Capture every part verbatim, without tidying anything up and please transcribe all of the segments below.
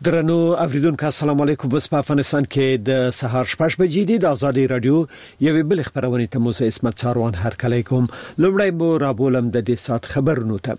درنو اوریدونکو السلام علیکم. بس په افغانستان کې د سهار شپږ بجې دي. د آزادي رادیو یوې بل خبرونه ته مو اسمت چاروان هر کله کوم. لومړی مو را بولم د دې سات خبرونو ته.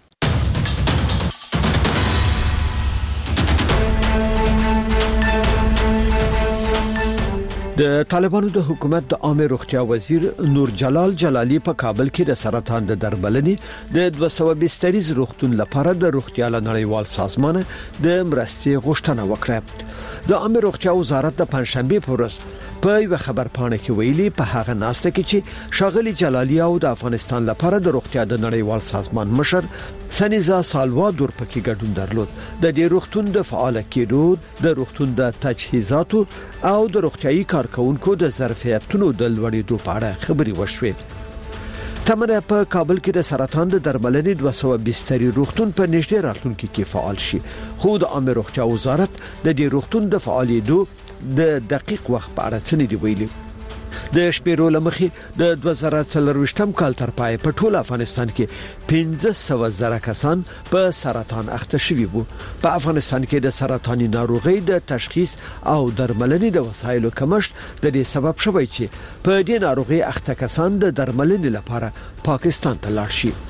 د طالبانو د حکومت د عامه روغتیا وزیر نور جلال جلالی په کابل کې د سرطان د درملنې د دوه سوه بستریز روغتون لپاره د روغتیا نړیوال سازمان د مرستې غوښتنه وکړه. د عامه روغتیا وزارت د پنځشنبه په ورځ په یو خبرپاڼه کې ویلي په هغه ناسته کې چې شاغلي جلالی او د افغانستان لپاره د روغتیا د نړیوال سازمان مشر سنیزا سالوادور پکې ګډون درلود. د دې روغتون د فعال کېدو د روغتون د تجهیزاتو او د روغتيایي کارکونکو د ظرفیتونو د لوړېدو په اړه خبري وشوې. تمره په کابل کې د سرطان د درملنې دوه سوه بستری روغتون په نږدې راتلونکي کې فعال شي. خو د عامه روغتیا وزارت د دې روغتون د فعالېدو د دقیق وخت په اړه څه نه دی ویلي. د شپږ لمخې د دوه زره څلرويشتم کال تر پای په ټول افغانستان کې پنځه سوه زره کسان په سرطان اخته شوي وو. په افغانستان کې د سرطاني ناروغي د تشخیص او درملنې د وسایلو کمښت د دې سبب شوی چې په دې ناروغي اخته کسان د درملنې لپاره پاکستان ته لاړ شي.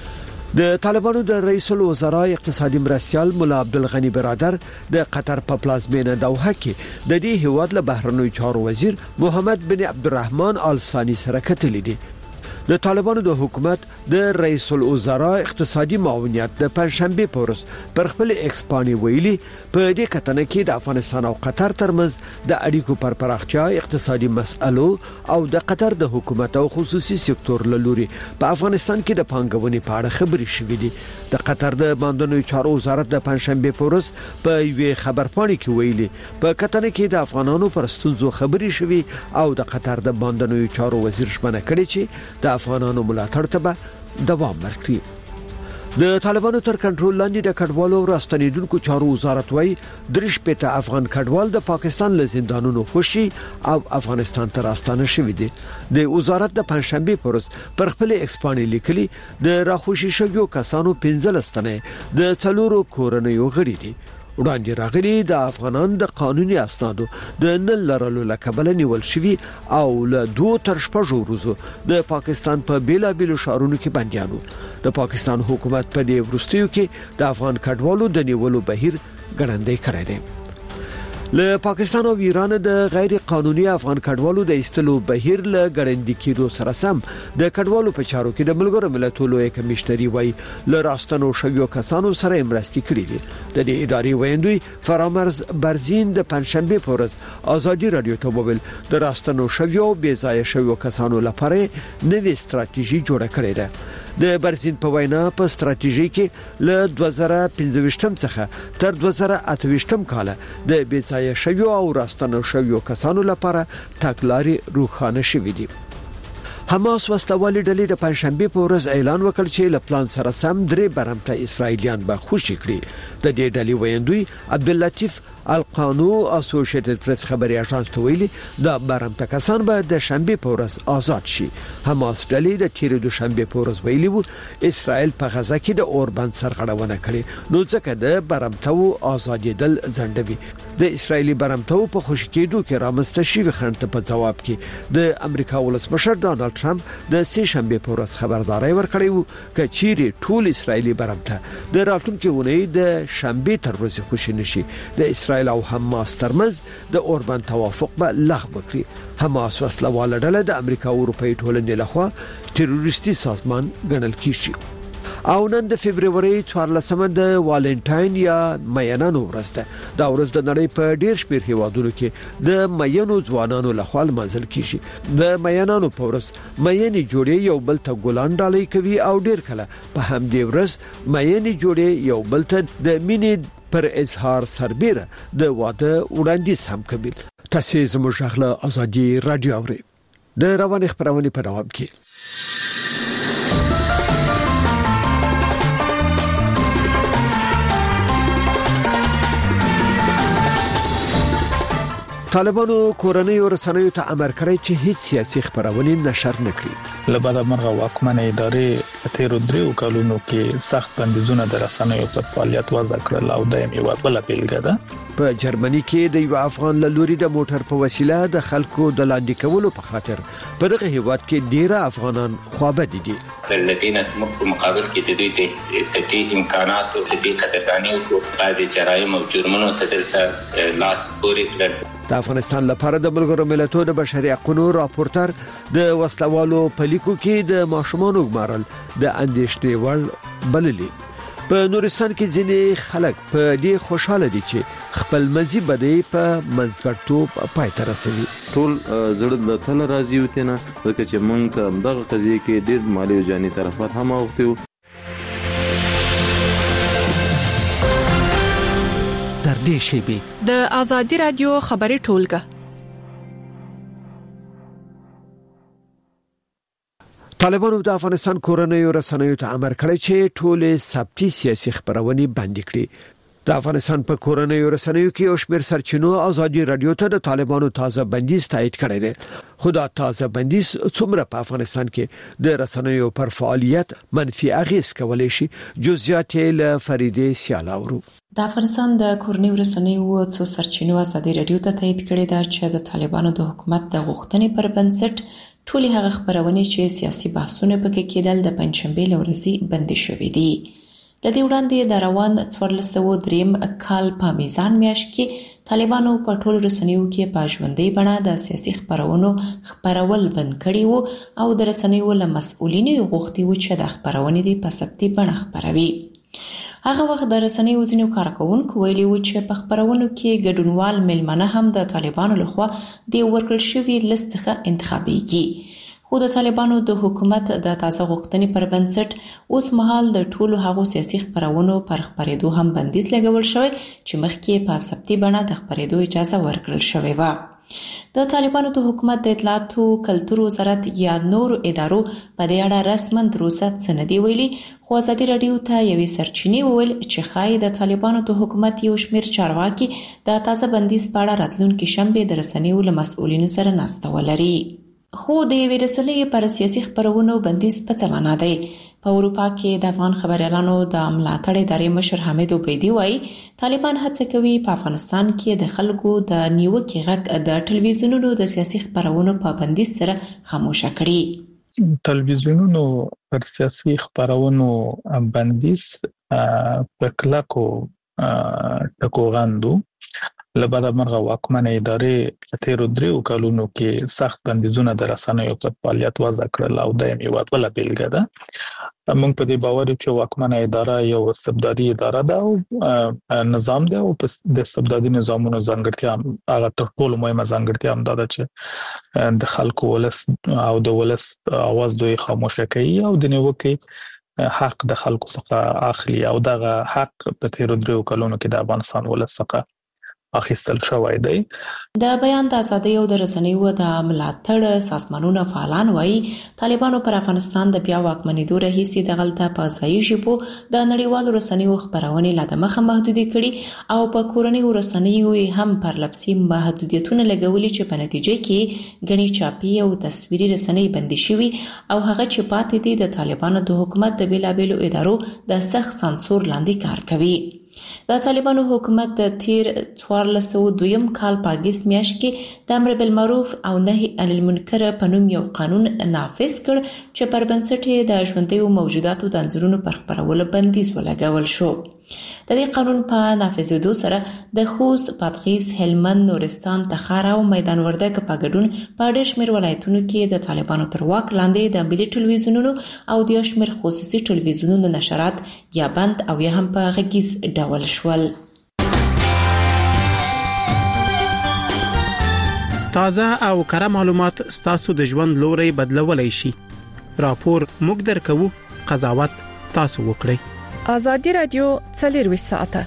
د طالبانو د رئیس الوزرا اقتصادي مرستيال مولا عبدالغنی برادر د قطر په پلازمینه دوحه کې د دې هیواد له بهرنیو چارو وزیر محمد بن عبدالرحمن آل ثانی سره کتلې دي. د طالبانو د حکومت د رئیس الوزرا اقتصادي معاونیت د پنځشنبه په ورځ پر خپل ایکسپانی ویلي په دې کتنه کې د افغانستان او قطر ترمنځ د اړیکو پر پراختیا، اقتصادي مسئلو او د قطر د حکومت او خصوصي سکتور له لوري په افغانستان کې د پانګونې په اړه خبري شوې دي. د قطر د باندنیو چارو وزارت د پنځشنبه په ورځ په یوې خبرپاڼه کې ویلي په کتنه کې د افغانانو پر ستونزو خبري شوې او د قطر د باندنیو چارو وزیر ژمنه کړې چې د افغانانو ملاتړ ته به دوام ورکړي. د طالبانو تر کنټرول لاندې د کډوالو او راستنیدونکو چارو وزارت وايي درش پته افغان کډوال د پاکستان له زندانونو خوشي او افغانستان ته راستانه شوي دي. د وزارت د پنځشنبه پر ورځ پر خپل ایکسپانی لیکلي د راخوشي شویو کسانو پنځه لستنه د څلورو کورنیو غړي دي. وړاندې راغلي د افغانان د قانوني اسنادو د نن لرلو لکبل نیول شوی او له دوه تر شپږو ورځو د پاکستان په بیلا بیلو شهرونو کې بنديانو. د پاکستان حکومت په دې ورستیو کې د افغان کډوالو د نیولو بهیر ګړندې کړی دی. له پاکستان او ایران د غیر قانوني افغان کډوالو د ایستلو بهیر له ګړندې کېدو سره سم د کډوالو په چارو کې د ملګرو ملتونو کمشنري وای له راستنو شویو کسانو سره مرستې کړې دي. د دې ادارې ویندوی فرامرز برزین د پنځشنبه په ورځ آزادي رادیو ته وویل د راستنو شویو بې ځای شویو کسانو لپاره نوې ستراتیژي جوړه کړې ده. د برزین په وینا په ستراتیژي کې له دوه زره پنځه څخه تر دوه زره اته ویشت کال د بې ځای شویو او راستنو شویو کسانو لپاره تګلارې روښانه شوې دي. حماس وسلوالې ډلې د پنځشنبه په ورځ اعلان وکړ چې له پلان سره سم درې برمته اسرایلیان به خوشي کړي. د دې ډلې ویندوی عبداللطیف القانو اسوسییټډ پریس خبري اژانس ته ویلي د برمته کسان به د شنبه په ورځ آزاد شي. حماس ډلې د تیر دوشنبه په ورځ ویلي وو اسرائیل په غزا کې د اوربند سرغړونه کړې نو ځکه د برمته آزادېدل ځنډوي. د اسرایلی برمته په خوشی کېدو کې رامنځته شوی خنډ په جواب کې د امریکا ولسمشر ډانلډ ټرمپ د سه شنبه په ورځ خبرداري ورکړې وو چې چیرې ټول اسرایلی برمته د راتلونکي ونې د شنبه تر ورځې خوشی نشي د اسرائیل او حماس ترمنځ د اوربند توافق به لغوه کړي. حماس وسلواله ډله د امریکا او اروپای ټولنې لخوا تروریستي سازمان ګڼل کیږي. او نن د فبرवरी څوارلسمه د والنټاین یا مینانو ورځ ده. دا ورځ د نړۍ په ډیر شمېر هیوادونو کې د مینو ځوانانو لخوا لمانځل کیږي. د مینانو په ورځ مینې جوړې یو بل ته ګلان ډالۍ کوي او ډیر کله په همدې ورځ مینې جوړې یو بل ته د مینې پر اظهار سربېره د واده وړاندیز هم کوي. تاسو زموږ غږ آزادي رادیو اورئ. د روان خبرونه په دوام کې طالبانو کورنۍ ورسنوي ته امر کړی چې هیڅ سیاسي خبرونه نشر نکړي. لبعد مرغه واکمنه ادارې تیر دریو کلونو کې سخت بندیزونه د رسنیو پر فعالیت وضع کړل او د یو بل بیلګه ده. په جرمني کې د یو افغان لوري د موټر په وسیله د خلکو د لاندې کولو په خاطر په دغه هیواد کې ډیره افغانان خوابدي دي. الذين سمو په مقابل کې د دوی ته د امکانات او د قدرداني او بعضي جرایم او جرمونو ته لاس پورې کړل. د افغانستان لپاره د ملګرو ملتونو د بشري حقوقو راپورټر د وسلوالو په لیکو کې د ماشومان وګمارل د اندېښنې وړ بللي. په نورستان کې ځینې خلک په دې خوشاله دي چې خپل مزي بدی په منځګړتوب پای ته رسوي. ټول زړه د تل راضي وته نه ځکه چې مونږ دغه قضیه کې ډېر مالی او جاني طرفات هم اوختو. تر دې شی د آزادي رادیو خبري ټولګه. طالبانو د افغانستان کورنۍ رسنیو ته امر کړی چې ټول ثبتي سیاسي خبرونه بند کړي. د افغانستان په کورنۍ رسنیو کې او شمیر سرچینو آزادي رادیو ته د طالبانو تازه بندیز تایید کړی دی. خو دا تازه بندیز څومره په افغانستان کې د رسنیو پر فعالیت منفي اغیز کولای شي؟ جزئیات له فریدې سیالاورو. د افغانستان د کورنۍ رسنیو څو سرچینو آزادي رادیو ته تایید کړی دا چې د طالبانو د حکومت د غوښتنې پر بنسټ ټولي هغه خبرونه چې سیاسي بحثونه پکې کېدل د پنځشنبه لورځي بندي شوې دي. د دې وړاندې د روان څوارلس سوه دریم کال په میزان میاشت کې طالبانو په ټولو رسنیو کې په ژوندۍ بڼه د سیاسي خبرونو خبرول بند کړي وو او د رسنیو له مسؤلینو غوښتي وو چې د خبرونې د په ثبتي بڼه خبروي. هغه وخت د رسنیو ځینو کارکونکو ویلي و چې په خبرونو کې ګډونوال ملمنه هم د طالبانو لخوا د ورکړل شوی لیست څخه انتخابيږي. خو د طالبانو د حکومت د تازه غوښتنې پر بنسټ اوس مهال د ټولو هغو سیاسي خبرونو پر خبرېدو هم بندیز لګول شوی چې مخکې په ثبتي بڼه د خبرېدو اجازه ورکړل شوې و. د طالبانو د حکومت د اطلاعاتو کلتور وزارت یا نور ادارو په دې اړه رسماً تروسه څه نه دی ویلي، خو آزادي رادیو ته یوې سرچینې وویل چې ښایي د طالبانو د حکومت یو شمېر چارواکي د تازه بندیز په اړه راتلونکي شنبه د رسنیو له مسؤلینو سره ناسته ولري. خو د یوې رسنۍ پر سیاسي خبرونو بندیز په څه معنا دی؟ په اروپا کې د افغان خبريالانو د ملاتړ ادارې مشر حمید عبیدي وایي طالبان هڅه کوي په افغانستان کې د خلکو د نیوکې غږ د ټلویزیونونو د سیاسي خبرونو په بندیز سره خاموشه کړي. ټلویزیونونو پر سیاسي خبرونو بندیز په کلکو ټکو غندو. لبعد مرغه واکمنه ادارې تیر دریو کلونو کې سخت بندیزونه د رسنیو پر فعالیت وضع کړل او د یو بل بیلګه ده. موږ په دې باور یو چې واکمنه اداره یو استبدادي اداره ده او نظام ده او د استبدادي نظامونو ځانګړتیا هغه تر ټولو مهمه ځانګړتیا هم ده چې د خلکو ولس او د ولس आवाज دوی خاموشه کوي او د نیوکې حق د خلکو څخه اخلي او دغه حق په تیر دریو کلونو کې د افغانستان ولس څخه اخیستل شوی دی. د بیان د ازادۍ او د رسنیو د ملاتړ سازمانونو فعالان وایي طالبانو پر افغانستان د بیا واکمنېدو راهیسې د غلطه په ځای ژبو د نړیوالو رسنیو خبرونه لا د مخه محدودې کړي او په کورنیو رسنیو هم پر لپسي محدودیتونه لګولي چې په نتیجه کې غني چاپي او تصویري رسنۍ بندي شوي او هغه چې پاتې دي د طالبانو د حکومت د بیلابېلو ادارو د سخت سانسور لاندې کار کوي. د طالبانو حکومت د تیر څوارلس سوه دویم کال په اګست میاشت کې د امر بالمعروف او نهي عن المنکر په نوم یو قانون نافذ کړ چې پر بنسټ د ژوندیو موجوداتو د انځورونو پر خپرولو بندیز ولګول شو. د دې قانون په نافذېدو سره د خوست، بادغیس، هلمند، نورستان، تخار او میدان وردګ په ګډون په ډېر شمېر ولایتونو کې د طالبانو تر واک لاندې د ملي ټلویزیونونو او د یو شمېر خصوصي ټلویزیونونو نشرات یا بند او یا هم په غږیز ډول شول. تازه او کره معلومات ستاسو د ژوند لوري بدلولای شي. راپور موږ درکو، قضاوت تاسو وکړئ. آزادي رادیو څلور ساعته.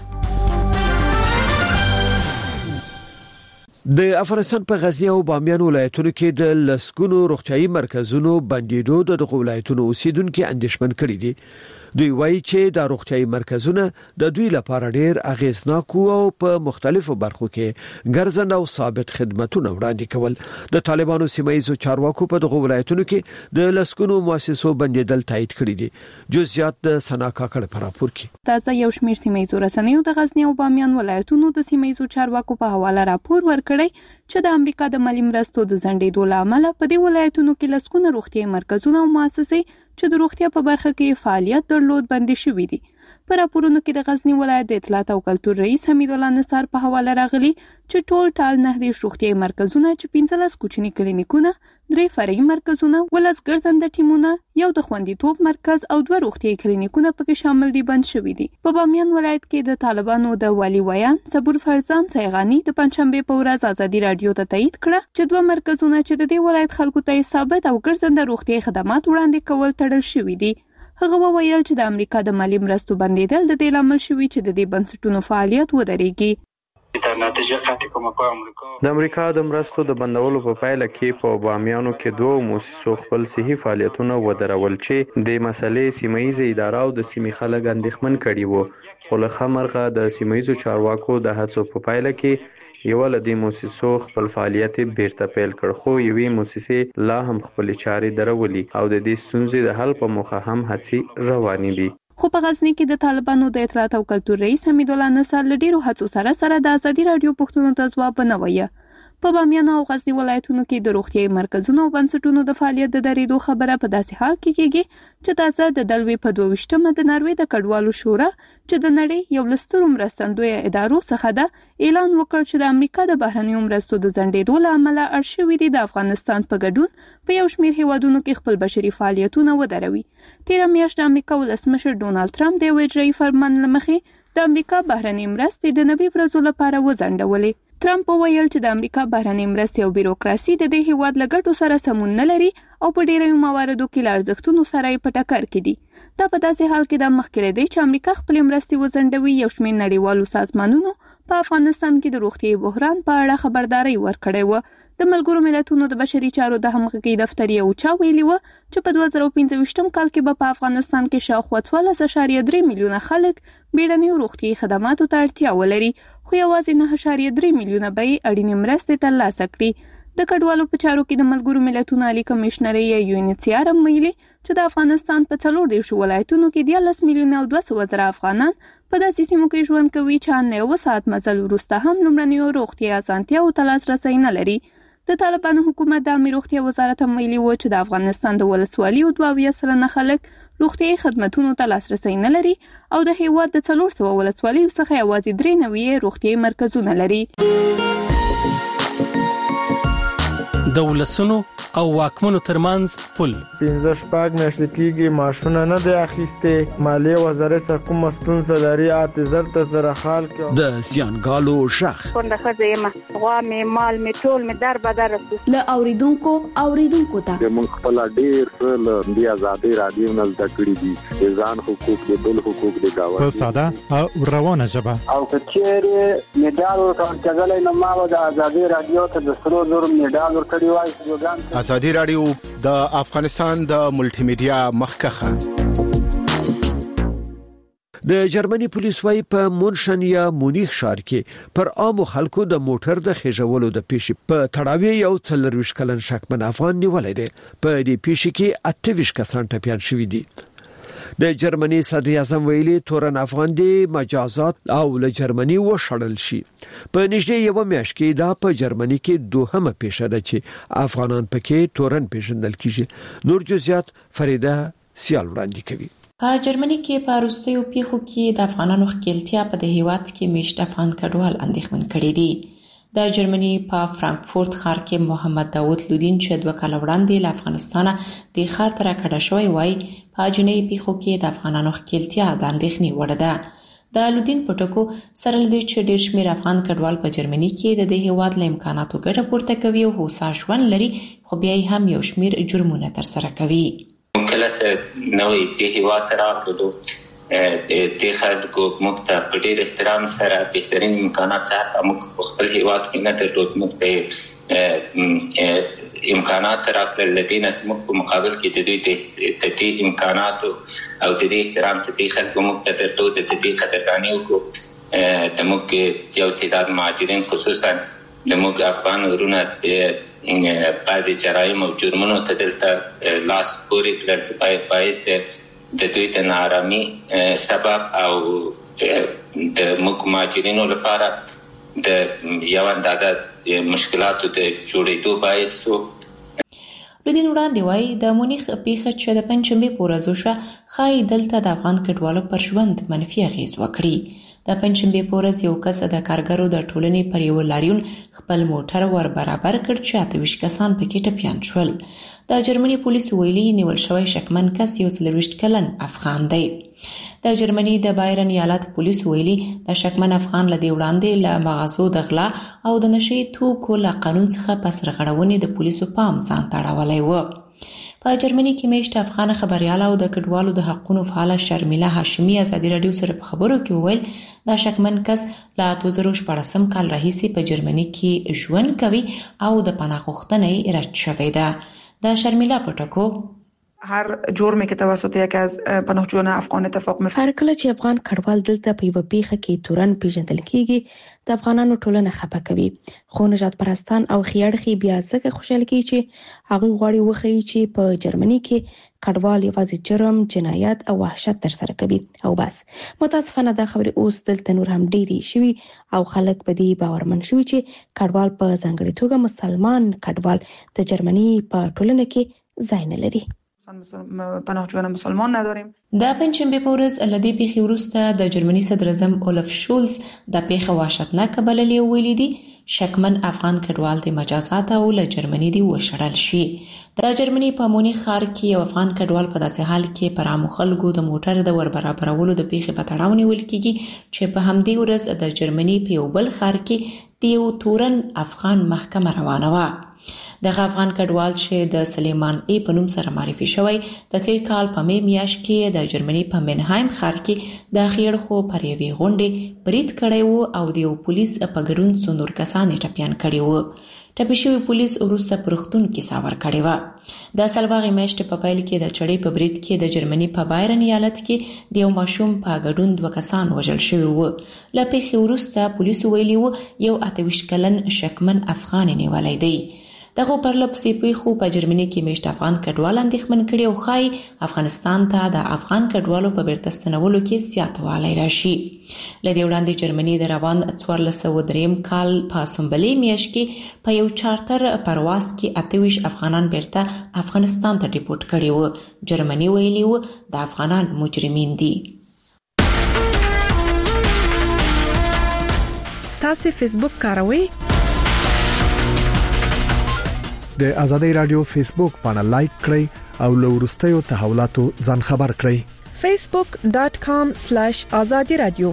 د افغانستان په غزنی او بامیان ولایتونو کې د لسګونو روغتيایي مرکزونو بندیدو د ولایتونو اوسیدونکو اندېښمن کړي دي. دوی وایي چې د روغتيایي مرکزونه د دوی لپاره ډېر اغیزناک او په مختلفو برخو کې ګرځنده او ثابت خدماتونه وړاندې کول. د طالبانو سیمایي چارواکو په دغه ولایتونو کې د لسګونو مؤسسو بندیدل تایید کړی دي. جزئیات د سنا کاکړ په راپور کې. تازه یو شمېر سیمایي رسنیو د غزنی او بامیان ولایتونو د سیمایي چارواکو په حواله راپور ورکړی چې د امریکا د مالی مرستو د ځنډېدو له امله په دې ولایتونو کې لسګونه روغتيایي مرکزونه او مؤسسې چې د روغتیا په برخه کې فعالیت درلود بندي شوي دي. په راپورونو کې د غزنی ولایت د اطلاعات او کلتور رئیس حمید الله نصار په حواله راغلي چې ټول ټال نه دي روغتيایي مرکزونه چې پنځلس کوچني کلینیکونه، درې فرعي مرکزونه، ولس ګرځنده ټیمونه، یو د خوندیتوب مرکز او دوه روغتيایي کلینیکونه پکې شامل دي بند شوي دي. په بامیان ولایت کې د طالبانو د والی ویان صبور فرزان سیغانی د پنځشنبه په ورځ ازادي رادیو ته تایید کړه چې دوه مرکزونه چې د دې ولایت خلکو ته ثابت او ګرځنده روغتيایي خدمات وړاندې کول تړل شوي دي. هغه وویل چې د امریکا د مالی مرستو بندیدل د دې لامل شوی چې د دې بنسټونو فعالیت ودرېږي. د امریکا د مرستو د بندولو په پایله کې په بامیانو کې دوه موسسو خپل صحي فعالیتونه ودرول چې د مسلې سیمایي اداره او د سیمې خلک اندېښمن کړي وو. خو له خمرغه د سیمایي چارواکو د هڅو په پایله کې یو له دې موسسو خپل فعالیت بیرته پیل کړ، خو یوې موسسې لا هم خپل چارې درولي او د دې ستونزې د حل په موخه هم هڅې روانې دي. خو په غزنی کې د طالبانو د اطلاعات او کلتور رئیس حمید الله نصار له ډیرو هڅو سره سره د ازادي رادیو پښتون ته ځواب نه وایي. په بامیان او غزنی ولایتونو کې د روغتيایي مرکزونو او بنسټونو د فعالیت د درېدو خبره په داسې حال کې کېږي چې تازه د دلوي په دوه ویشتمه د ناروې د کډوالو شورا چې د نړۍ یو لسترو مرستندوی ادارو څخه ده اعلان وکړ چې د امریکا د بهرنیو مرستو د ځنډېدو له امله اړ شوي دي د افغانستان په ګډون په یو شمېر هیوادونو کې خپل بشري فعالیتونه ودروي. تیره میاشت د امریکا ولسمشر ډونالد ټرمپ د یو اجرایي فرمان له مخې د امریکا بهرنۍ مرستې د نوي ورځو لپاره وځنډولې. ټرمپ وویل چې د امریکا بهرنۍ مرستې او بیروکراسي د دې هیواد له ګټو سره سمون نه لري او په ډیرو مواردو کې له ارزښتونو سره یې په ټکر کې دي. دا په داسې حال کې د مخکې لري چې امریکا خپل مرستې وځنډوي. یو شمېر نړیوالو سازمانونو په افغانستان کې د روغتيایي بحران په اړه خبرداري ورکړې و. د ملګرو ملتونو د بشري چارو د همغږي دفتر یو چا ویلي و چې په دوه زره پنځه ویشتم کال کې به په افغانستان کې شاوخوا څوارلس اعشاریه درې میلیونه خلک بیړنیو روغتيایي خدماتو ته اړتیا ولري، خو یوازې نه اعشاریه درې میلیونه به یې اړینې مرستې ترلاسه کړي. د کډوالو په چارو کې د ملګرو ملتونو عالی کمشنر یې یو ان ایچ سی آر ویلي چې د افغانستان په څلور دیرش ولایتونو کې دیارلس میلیونه او دوه سوه زره افغانان په داسې سیمو کې ژوند کوي چې ان یو ساعت مزل وروسته هم لومړنیو روغتيایي اسانتیاوو ته لاسرسی نه لري. د طالبانو حکومت د عامه روغتیا وزارت هم ویلي و چې د افغانستان د ولسوالیو دوه اویا سلنه خلک روغتيایي خدماتونو ته لاسرسی نه لري او د هیواد د څلور سوه ولسوالیو څخه یوازې درې نوي روغتيایي مرکزونه لري. د ولسونو او واکمنو ترمنځ پل پنځه شپږ میاشتې کېږي معاشونه نه دی اخیستې. مالیې وزارت څخه کومه ستونزه لري اته زر ته زره خال کې د زیانګالو شخ پنده ښځه یم، غوا مې مال مې ټول مې در بدر رسو له اوریدونکو اوریدونکو ته موږ خپل ډېر څه له دې ازادي رادیو نه زده کړي دي، د ځان حقوق د بل حقوق د گاوه په ساده او روانه ژبه او کچېره میډال ورکړل نو ما د ازادي رادیو ته د سرو زر میډال ورکړی وای. ازادي رادیو د افغانستان د ملټي میډیا مخکخه. د جرمني پولیس وايي په مونشن یا مونیخ ښار کې پر عام خلکو د موټر د خېژولو د پیښې په تړاوی یو څلرويش کلن شکمن افغان نیولې ده. په دې پیښې کې اته ویشت کسان ټپيان شوي دي. د جرمني صدر اعظم ویلي تورن افغان دي مجازات او له جرمني وشړل شي. په نږدې یو میاشت کې دا په جرمني کې دوهمه پیښه ده چې افغانان پکې تورن پیژندل کیږي. نور جزئیات فریده سیال وړاندې کوي. په جرمني کې په وروستیو پیښو کې د افغانانو ښکېلتیا په د هیواد کې میشت افغان کډوال اندېښمن کړي دي. د جرمني په فرانکفورت ښار کې محمد داوود لودین چې دوه کال وړاندې له افغانستانه د ښار ته راکډه شوی وای په جنۍ پیښو کې د افغانانو ښکېلتیا د اندېښنې وړ ده. د لودین په ټکو سره لدی چې ډېر شمېر افغان کډوال په جرمني کې د دې هیواد له امکاناتو ګټه پورته کوي او هوسا ژوند لري، خو بیا هم یو شمېر جرمونه ترسره کوي. کله چې نوې د هیواد راغلو د خلکو موږ ته په ډېر احترام سره بهترین امکانات سره موږ خپل هیواد کې نه درلود. موږ ته امکانات راکړل لدې نسمو په مقابل کې د دوی د تدې امکانات او د دې احترام څخه خلکو موږ ته درته د دې قدرداني وکړو د موږ یو تعداد مهاجرین خصوصا د موږ افغان ورونه بعضې جرایم او جرمونو ته دلته لاس پورې کړل چې باید د دوی د ناارامي سبب او د موږ مهاجرینو لپاره د یو اندازه مشکلاتو د جوړېدو باعث شو. لدین وړاندې وایي د مونیخ پیښه چې د پنجشنبې په ورځ وشوه ښایي دلته د افغان کډوالو پر ژوند منفي اغېز وکړي. د پنجشنبې په ورځ یو کس د کارګرو د ټولنې پر یو لاریون خپل موټر ور برابر کړ چې اته ویشت کسان پکې ټپیان شول. د جرمني پولیسو ویلي نیول شوی شکمن کس یو څلوېښت کلن افغان دی. د جرمني د بایرن ایالت پولیسو ویلي د شکمن افغان له دې وړاندې له مغازو د غلا او د نشې توکو له قانون څخه په سرغړونې د پولیسو پام ځان ته اړولی و. په جرمني کې میشت افغان خبرياله او د کډوالو د حقونو فعاله شرمیله هاشمي ازادي رادیو سره په خبرو کې وویل دا شکمن کس له دوه زره شپاړسم کال راهیسې په جرمني کې ژوند کوي او د پناه غوښتنه یې رد شوې ده. د شرمیله په ټکو هر جرمی که توسط یک از پناهجویان افغان اتفاق میفته. هر کله چې افغان کډوال دلته په یوه پیښه کې تورن پیژندل کیږي د افغانانو ټولنه خپه کوي، خو نجات پرستان او خیاړخي بیا ځکه خوشاله کیږي چې هغه غواړي وښیي چې په جرمني کې کډوال یوازې جرم، جنایت او وحشت ترسره کوي او بس. متاسفانه دا خبرې اوس دلته نور هم ډېرې شوي او خلک په دې باورمن شوي چې کډوال په ځانګړې توګه مسلمان کډوال د جرمني په ټولنه کې ځای نه لري. پناهجویان مسلمان نداریم. د پنجشنبې په ورځ له دې پیښې وروسته د جرمني صدر اعظم اولف شولز د پیښه وحشتناکه بللې او ویلي دي شکمن افغان کډوال د مجازات او له جرمني دی وشړل شي. د جرمني په مونیخ ښار کې یو افغان کډوال په داسې حال کې پر عامو خلکو د موټر د ور برابرولو د پیښې په تړاو نیول کیږي چې په همدې ورځ د جرمني په یو بل ښار کې د یو تورن افغان محکمه روانه وه. دغه افغان کډوال چې د سلیمان ای په نوم سره معرفي شوی د تیر کال په می میاشت کې د جرمني په منهایم ښار کې د خیړخو پر یوې غونډې برید کړی وو او د یو پولیس په ګډون څو نور کسان یې ټپیان کړي وو. ټپي شوي پولیس وروسته په روغتون کې ساور کړی وه. د سلواغې میاشتې په پیل کې د چړې په برید کې د جرمني په بایرن ایالت کې د یو ماشوم په ګډون دوه کسان وژل شوي وو. له پیښې وروسته پولیسو ویلي وو یو اته ویشت کلن شکمن افغان نیولی دی. دغه پرلپسې پیښو په جرمني کې میشت افغان کډوال اندېښمن کړي او ښایي افغانستان ته د افغان کډوالو په بیرته ستنولو کې زیاتوالی راشي. له دې وړاندې جرمني د روان څوارلس سوه درېیم کال په سنبلې میاشت کې په یو چارتر پرواز کې اته ویشت افغانان بیرته افغانستان ته ډیپورټ کړي وو. جرمني ویلي وو د افغانان مجرمین دي. تاسو فیسبوک کاروئ؟ د آزادۍ رادیو فیسبوک باندې لایک کړئ او له وروستیو تحولاتو ځان خبر کړئ. فیسبوک ډاٹ کام سلیش آزادي رادیو.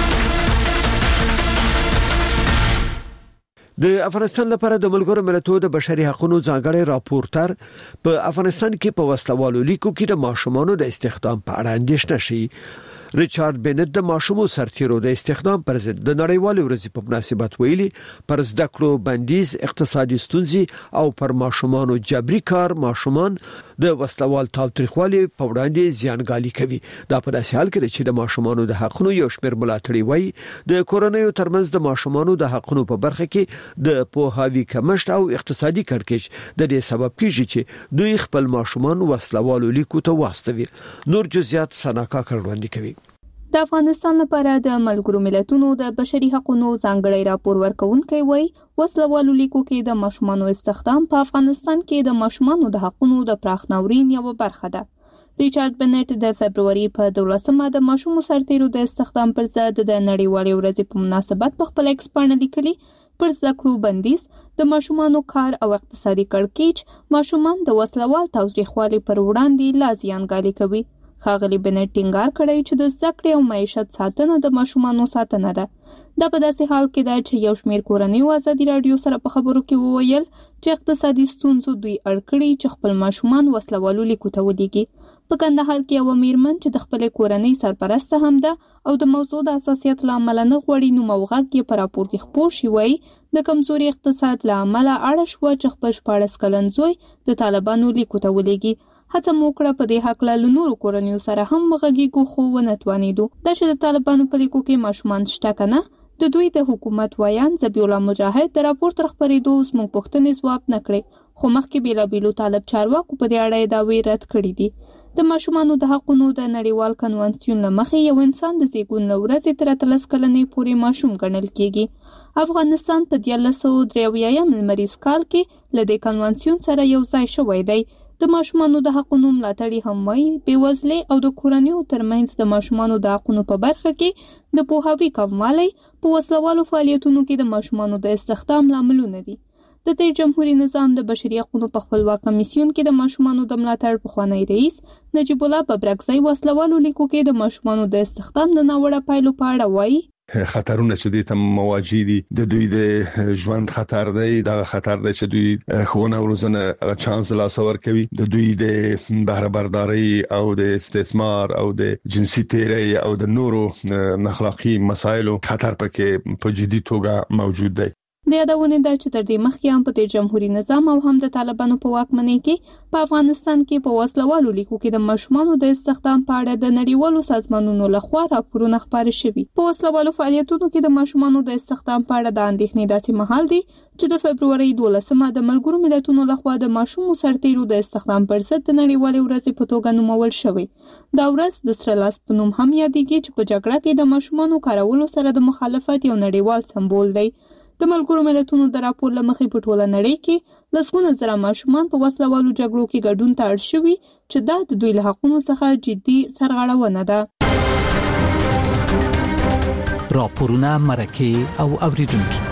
د افغانستان لپاره د ملګرو ملتونو د بشري حقوقو ځانګړي راپورټر په افغانستان کې په وسلوالو لیکو کې د ماشومانو د استخدام په اړه اندېښنه شي. ریچارډ بنت د ماشومو سرتیرو د استخدام پر ضد د نړیوالې ورځې په مناسبت ویلي پر زده کړو بندیز، اقتصادي ستونزې او پر ماشومانو جبري کار ماشومان د وسلوال تاوتریخوالي په وړاندې زیانګالي کوي. دا په داسې حال کې چې د ماشومانو د حقوقو یو شمېر ملاتړي وایي د کورنیو ترمنځ د ماشومانو د حقوقو په برخه کې د پوهاوي کمښت او اقتصادي کړکېچ د دې سبب کیږي چې دوی خپل ماشومان وسلوالو لیکو ته واستوي. نور جزئیات سناکا کړوندې کوي. د افغانستان لپاره د ملګرو ملتونو د بشري حقوقو ځانګړی راپور ورکونکي وایي وسلوالو لیکو کې د ماشومانو استخدام په افغانستان کې د ماشومانو د حقوقو د پراخ ناورین یوه برخه ده. ریچارډ بنت د فبرवरी په دولسمه د ماشومو سرتیرو د استخدام پر ضد د نړیوالې ورځې په مناسبت په خپل ایکس باندې لیکلي پر زده کړو بندیز، د ماشومانو کار او اقتصادي کړکېچ ماشومان د وسلوال تاوتریخوالي پر وړاندې لا زیانګالي کوي. ښاغلي بنټ ټینګار کړی چې د زده کړې او معیشت ساتنه د ماشومانو ساتنه ده. دا په داسې حال کې ده چې یو شمېر کورنیو ازادي راډیو سره په خبرو کې وویل چې اقتصادي ستونزو دوی اړ کړي چې خپل ماشومان وسلوالو لیکو ته ولېږي. په کندهار کې یوه میرمن چې د خپلې کورنۍ سرپرسته هم ده او د موضوع د حساسیت له امله نه غواړي نوم او غږ یې په راپور کې خپور شي، وایي د کمزوري اقتصاد له امله اړه شوه چې خپل شپاړس کلن زوی د طالبانو لیکو ته ولېږي. هڅه مو وکړه په دې هکله له نورو کورنیو سره هم وغږېږو خو ونه توانېدو. دا چې د طالبانو په لیکو کې ماشومان شته که نه، د دوی د حکومت وایان ذبیح الله مجاهد د راپور تر خپرېدو اوس موږ پوښتنې ځواب نه کړې، خو مخکې بېلابېلو طالب چارواکو په دې اړه یې دعوې رد کړي دي. د ماشومانو د حقونو د نړیوال کنوانسیون له مخې یو انسان د زیږون له ورځې تر اتلس کلنې پورې ماشوم ګڼل کېږي. افغانستان په دیارلس سوه درې اویایم لمریز کال کې له دې کنوانسیون سره یو ځای شوی دی. د ماشومانو د حقونو ملاتړي هم وایي بېوزلۍ او د کورنیو ترمنځ د ماشومانو د حقونو په برخه کې د پوهاوي کموالی په وسلوالو فعالیتونو کې د ماشومانو د استخدام لاملونه دي. د تیر جمهوریت نظام د بشري حقوقو په خپلواک کمیسیون کې د ماشومانو د ملاتړ پخوانی رئیس نجیب الله ببرکزی وسلوالو لیکو کې د ماشومانو د استخدام د ناوړه پایلو په اړه وایي خطرونه چې د تم مواجه دي، د دوی د ژوند خطر دی، دا خطر دی چې دوی خونه ورزنه چانس لا سور کوي، د دوی د بهره برداري او د استثمار او د جنسي تیری او د نورو اخلاقی مسایلو خطر پکې په جدي توګه موجود دی. د یادونه ده چې تر دې مخکې هم په تیر جمهوریت نظام او هم د طالبانو په واکمنۍ کې په افغانستان کې په وسلوالو لیکو کې د ماشومانو د استخدام په اړه د نړیوالو سازمانونو لخوا راپورونه خپاره شوي. په وسلوالو فعالیتونو کې د ماشومانو د استخدام په اړه د اندېښنې داسې مهال دی چې د فبرورۍ دولسمه د ملګرو ملتونو لخوا د ماشومو سرتیرو د استخدام پر ضد د نړیوالې ورځې په توګه نومول شوی. دا ورځ د سره لاس په نوم هم یادېږي چې په جګړه کې د ماشومانو کارولو سره د مخالفت یو نړیوال سمبول دی. د ملګرو ملتونو د راپور له مخې په ټوله نړۍ کې لسګونه زره ماشومان په وسلوالو جګړو کې ګډون ته اړ شوي چې دا د دوی له حقونو څخه جدي سرغړونه ده. راپورونه، مرکې او اوریدونکي.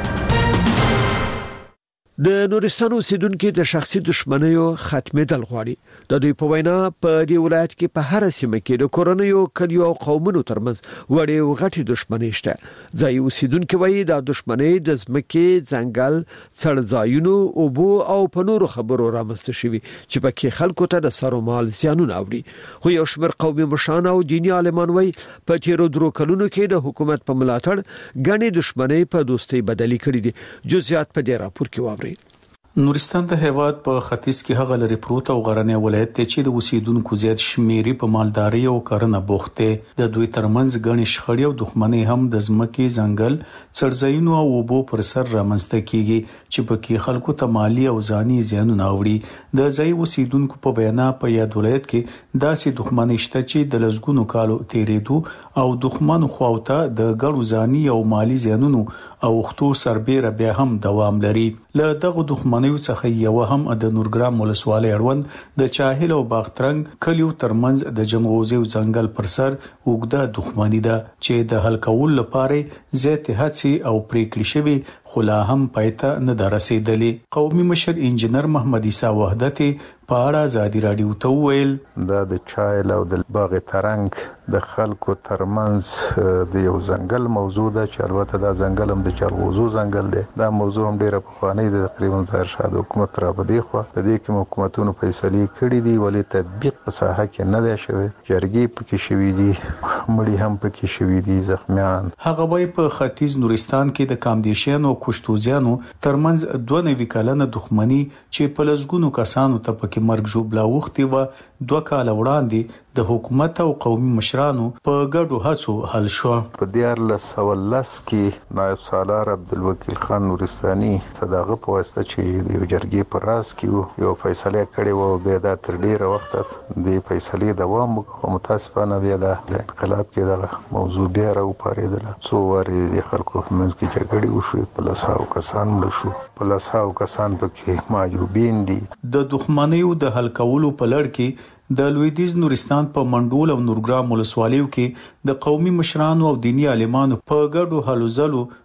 د نورستان اوسیدونکو د شخصي دښمنیو ختمېدل غواړي. د دوی په وینا په دې ولایت کې په هر سیمه کې د کورنیو کلیو او قومونو ترمنځ وړې او غټې دښمنۍ شته. ځای اوسیدونکو وایي د دښمنۍ د ځمکې، ځنګل، څړځایونو، اوبو او په نورو خبرو رامنځته شوي چې پکې خلکو ته د سر او مال زیانونه اوړي. خو یو شمېر قومي مشران او دیني عالمان وایي په تیرو درو کلونو کې د حکومت په ملاتړ ګڼې دښمنۍ په دوستۍ بدلې کړې دي. جزئیات په دې راپور کې واورئ. نورستان د هیواد په ختیځ کې هغه لري پروت او غرنی ولایت دی چې د اوسیدونکو زیات شمیرې په مالداري او کرنه بوخت دي. د دوی ترمنځ غني شخړې او دښمنۍ هم د ځمکې، ځنګل، څړځایونو او اوبو پر سر رامنځته کیږي چې پکې خلکو ته مالی او ځاني زیانونه اوړي. د ځای اوسیدونکو په بیان په یاد ولایت کې داسې دښمنۍ شته چې د لزګونو کالو تیرېدو او دښمنو خواوته د ګړو ځاني او مالی زیانونو او وختو سربېره بیا هم دوام لري. له دغه دښمنیو څخه یو هم د نورګرام ولسوالۍ اړوند د چاهل او باغترنګ کلیو ترمنځ د جنغوزي او ځنګل پر سر اوږده دښمنی ده چې د حل کولو لپاره زیات هڅې او پریکړې شوي خو لا هم پایته نه ده رسیدلې. قومي مشر انجنیر محمد عیسی وحدت په اړه ازادي راډیو ته وویل دا د چایل او د باغ ترنګ د خلکو ترمنځ د یو ځنګل موضوع ده چې البته دا ځنګل هم د چلغوزو ځنګل دی. دا موضوع هم ډیره پخوانۍ ده، تقریبا ظاهر شاه د حکومت را بدی خو په دې کې حکومتونو فیصلې کړې دي ولی تطبیق په ساحه کې نه دی شوی. جرګې پکې شوې دي، مړي هم پکې شوې دي، زخمیان. هغه وای په ختیځ نورستان کې د کامدیشن او کشتوزیانو ترمنځ دوه نوي کلنه دښمنی چې په لزګونو کسانو ته پکې مرګ ژوبلا وختي و دوه کال وړاندې د حکومت او قومي مشرانو په ګډو هڅو حل شو. په دیارلس سوه لس کې نائب سالار عبدالوکیل خان نورستاني صداغه په واسطه چې د یو جرګې پر راس کې یو فیصله کړې و، بیا دا تر ډیره وخت د فیصلې دوام وکړ. متاسفانه بیا د انقلاب کې دغه موضوع بیا راوپارېدله. څو وارې د خلکو منځ کې جګړې وشوې، په لسهاو کسان مړه شو، په لسهاو کسان پکې معیوبین دي. د دښمنیو د حل کولو په لړ کې د لویدیز نورستان په منډول او نورګرام ولسوالیو کې د قومي مشرانو او دینی عالمانو په ګډو هلو ځلو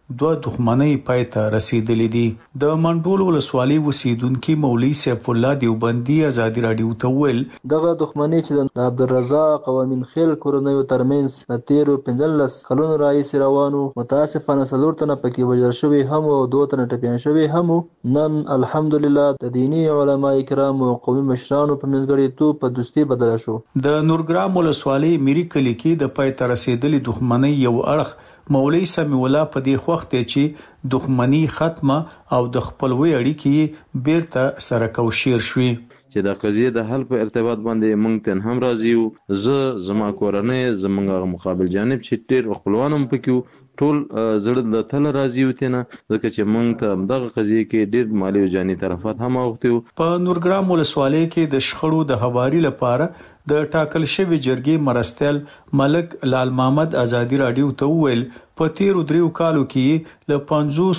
دوه دښمنۍ پای ته رسیدلې دي. د منډول ولسوالۍ اوسیدونکو مولوي سیف الله دیوبندي ازادي رادیو ته ویل دغه دښمنۍ چې د عبدالرزاق او امین خیل کورنیو ترمنځ د تیرو پنځلس کلونو راهیسې روانو، متاسفانه څلور تنه پکې وژل شوي هم او دوه تنه ټپیان شوي هم. نن الحمدلله د دینی علما کرام او قومي مشرانو په منځګړیتوب په دوستي بدل شو. د نورګرام ولسوالۍ میری کلی کې د پای ته رسیدلې دښمنۍ یو اړخ مولوي سمیع الله په دې وخت چې دښمنۍ ختمه او د خپلوي اړیکې بیرته سره کوشیر شوي. چې د قضیه د حل په ارتباط باندې مونږ ته هم راضي یو. زه زما کورنۍ زمونږ مقابل جانب چې ډېر خپلوانم پکې ټول زړه د تل راضي وته نه ځکه چې مونږ ته دغه قضیه کې ډېر مالی او جاني طرفات هم اوختیو. په نورګرام ولسوالۍ کې د شخړو د هواري لپاره د ټاکل شوی جرګې مرستیال ملک لال محمد ازادي رادیو ته ویل په تیرو دریو کالو کې له پنځوس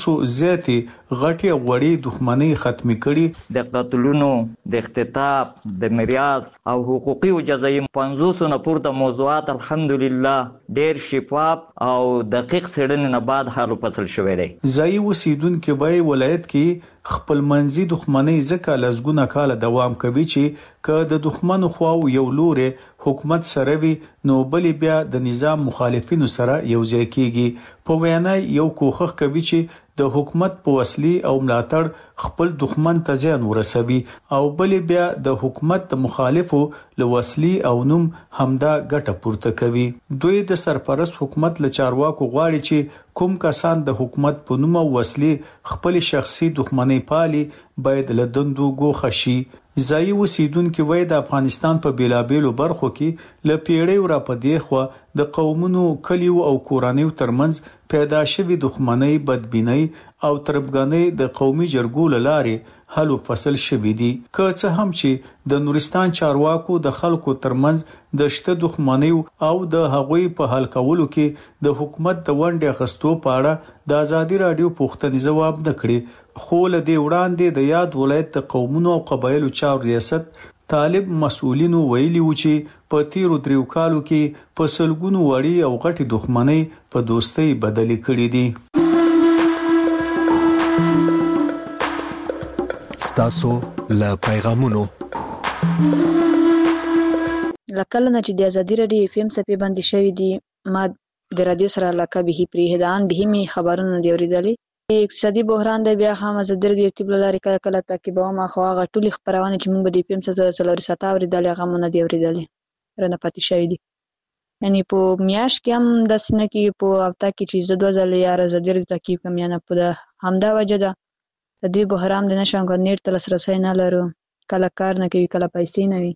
زیاتې غټي غوړي دښمنۍ ختمي کړي. د قتلونو د اختطاف د میراث او حقوقي او جزایي پنځوس نه پورته موضوعات الحمدلله ډېر شفاف او دقیق څېړنې نه بعد حل فصل شوی دی. ځایي اوسیدونکو وایي ولایت کې خپل منځي دښمنۍ ځکه لسګونه کال دوام کوي چې که د دښمنو خواو یو لوري حکومت سره وي نو بلې بیا د نظام مخالفینو سره یو ځای کیږي. په وینا یو کوښښ کوي چې د حکومت په وسلې او ملاتړ خپل دښمن ته زیان ورسوي او بلې بیا د حکومت مخالفو له وسلې او نوم همدا ګټه پورته کوي. دوی د سرپرست حکومت له چارواکو غواړي چې کوم کسان د حکومت په نوم وسلې خپل شخصي دښمنۍ پالي باید له دندو ګوښه شي. ځایي اوسیدونکو وایي د افغانستان په بیلابیلو برخو کې له پیړیو را پدې خو د قومونو کلیو او کورنیو ترمنځ پیدا شوی دښمنۍ بدبینۍ او تربګنۍ د قومي جرګو لارې حل فصل شوی دي. که څه هم چې د نورستان چارواکو د خلکو ترمنځ د شته دښمنۍ او د هغوی په حل کولو کې د حکومت د ونډې غستو په اړه د ازادي رادیو پوښتنې ځواب نه کړي. خو له دې وړاندې د یاد ولایت د قومونو او قبایلو چارو ریاست طالب مسؤلینو ویلي و چې په تیرو دریو کالو کې په سلګونو وړي او غټي دښمنۍ په دوستۍ بدلې کړې دي. ستاسو له پیغامونو لکه نه چې د ازادي رادیو اف ام صفحه باندې شوی دی ما د رادیو سره علاقه به پریهدان به می خبرونه دی اوریدلې. اقتصادي بحران دی بیا هم ازادي رادیو تیب لاري کله کله تعقیبو ما خو هغه ټولي خبرونه چې موږ به د اف ام سره څلور ساعت اوریدلې هغه مونږ دی اوریدلې رنه پاتې شوی دی. یعنی په میاش کې هم د سنه کې په هفته کې چې زه دوه ځله یا ازادي رادیو تعقیب کوم یا نه په همدا وجه ده د دې بحران د نشو انټرنیټ ته لاسرسي نه لرو، کله کار نه کوي کله پیسې نه وي.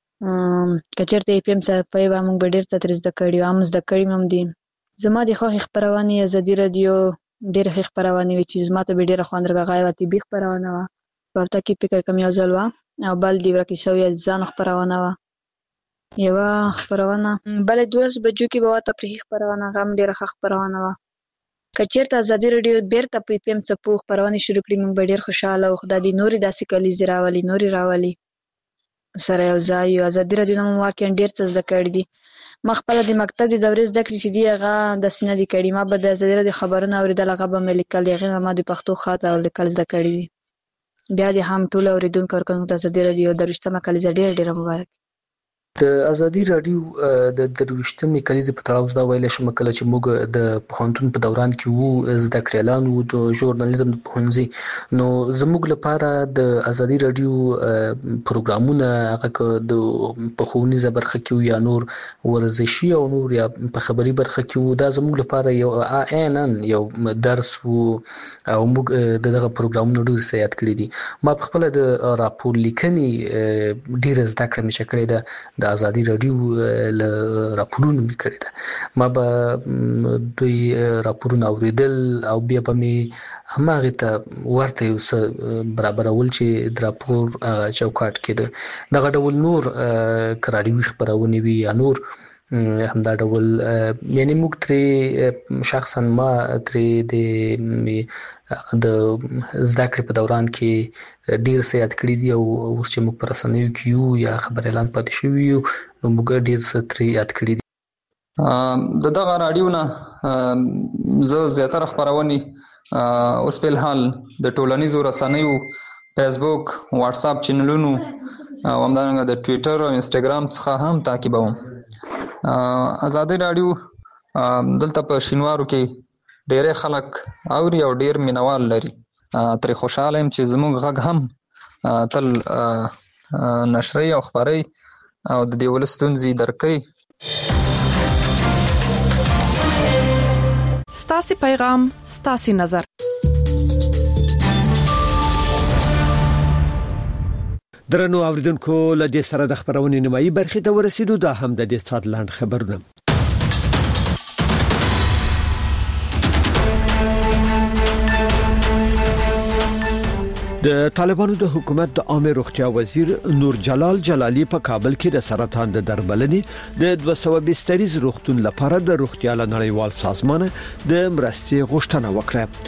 کچرته اف ام سره په یوه موږ ډېر څه تر زده کړي او هم زده کړي هم دي. زما د خوښې خپرونې ازادي رادیو ډېر ښه خپرونې وي چې زما ته به ډېره خوند راغی. وه طبي خپرونه وه په هفته کې فکر کوم یو ځل وه او بل د ورکې شوي عزیزانو خپرونه وه یوه خپرونه. بلې دولس بجو کې به وه تفریحي خپرونه هغه هم ډېره ښه خپرونه وه. که چېرته ازادي رادیو بیرته په اف ام څپو خپرونې شروع کړي موږ به ډېر خوشحاله وو. خدای دې نورې داسې کلیزې راولي نورې راولي سره یو ځای یو. ازادي رادیو نه مو واقعا ډېر څه زده کړي دي. ما خپله د مکتب د دورې زده کړې چې دي هغه داسې نه دي کړي. ما به د ازادي رادیو خبرونه اورېدل هغه به مې لیکل، د هغې نه ما د پښتو خط او لیکل زده کړي دي. بیا دې هم ټولو اورېدونکو ارکانو ته ازادي رادیو درویشتمه کلیزه ډېره ډېره مبارک. د ازادي رادیو د درویشتمې کلیزې په تړاو دا ویلی شم کله چې موږ د پوهنتون په دوران کې وو زده کړیالان وو د ژورنالیزم د پوهنځي، نو زموږ لپاره د ازادي رادیو پروګرامونه هغه که د په ښوونیزه برخه کې وو یا نور ورزشي او نور یا په خبري برخه کې وو دا زموږ لپاره یو عیناً یو درس وو او موږ د دغه پروګرامونو ډېر څه یاد کړي دي. ما په خپله د راپور لیکنې ډېره زده کړه مې چې کړې ده د ازادي رادیو له راپورونو مې کړې ده. ما به دوی راپورونه اورېدل او بیا به مې هماغې ته ورته یو څه برابرول چې د راپور هغه چوکاټ کې ده. دغه ډول نور که راډیوي خپرونې وي یا نور همدا ډول یعنی موږ ترې شخصا ما ترې د د زده کړې په دوران کې ډېر څه یاد کړي دي او اوس چې موږ په رسنیو کې یو یا خبریالان پاتې شوي یو نو موږ ډېر څه ترې یاد کړي دي. د دغه رادیو نه زه زیاتره خبرونه اوس په حال د ټولنیزو رسنیو فیسبوک واتس اپ چینلونو او همدارنګه د ټوئیټر او انستګرام څخه هم تعقیبوم. آزادي رادیو دلته په شینوارو کې ډېر خلک اوري او ډېر مینوال لري. تر خوشاله يم چې زموږ غږ هم تل نشري او خبري او د دې ولستونزي درکې. ستاسي پیغام ستاسي نظر. درنو اوریدونکو له دې سره د خبرونې نیمایي برخې ته ورسېدو. دا هم د دې سات لاند خبرونه. د طالبانو د حکومت د عامه روغتیا وزیر نور جلال جلالی په کابل کې د سرطان د درملنې د دوه سوه بستریز روغتون لپاره د روغتیا نړیوال سازمان د مرستې غوښتنه وکړه.